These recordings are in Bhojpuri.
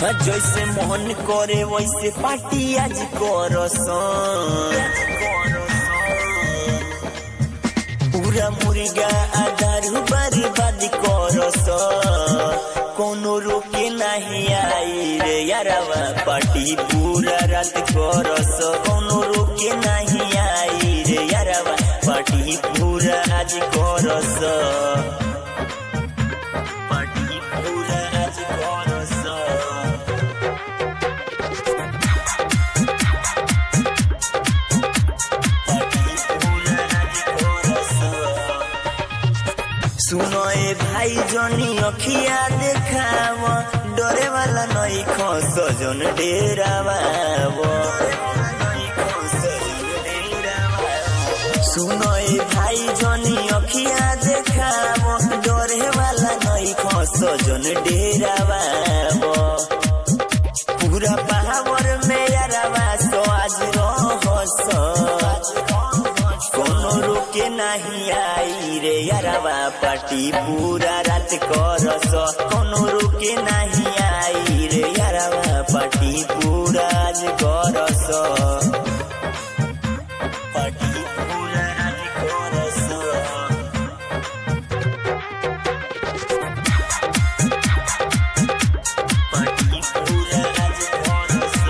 जैसे मन करे वैसे पार्टी आज करसन पूरा मुर्गा आधारू बर्बाद करस कोनो रोके नहीं आई रे यारवा पार्टी पूरा रात करस कोनो रोके नहीं आई रे यारवा पार्टी पूरा आज करस पार्टी पूरा आज करस सुनो ए भाई जनी अखिया देखाव डरे वाला नई खस जन डेरावा सुनो ए भाई जनी अखिया देखाव डरे वाला नई खस जन डेरावा पूरा पावर में यारवा सो आज रहस कोनो रोके नहीं आई रे यारवा पार्टी पूरा रात करस कोनो रोके नहीं आई रे यारवा पार्टी पूरा आज करस पार्टी पूरा आज करस पार्टी पूरा आज करस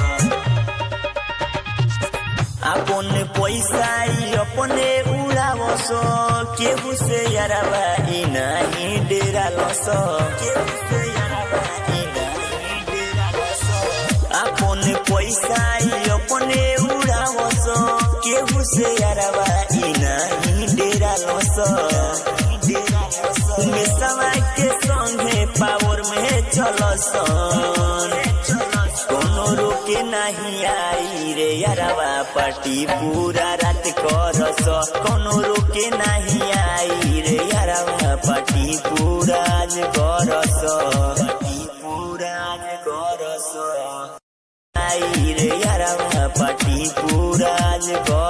अपन पैसा अपने उड़ावस केहू से यारवा ई नहीं डेरालस केहू से यारवा ई नहीं डेरालस अपन पैसा अपने उड़ावस केहू से यारवा ई नहीं डेरालस मेसवा के संगे पावर में चलसन कोनो रोके नहीं आई रे यारवा पार्टी पूरा रात करस कोनो रोके नहीं आई रे यारवा पार्टी पूरा आज करस पार्टी पूरा आज करस आई रे यारवा पार्टी पूरा आज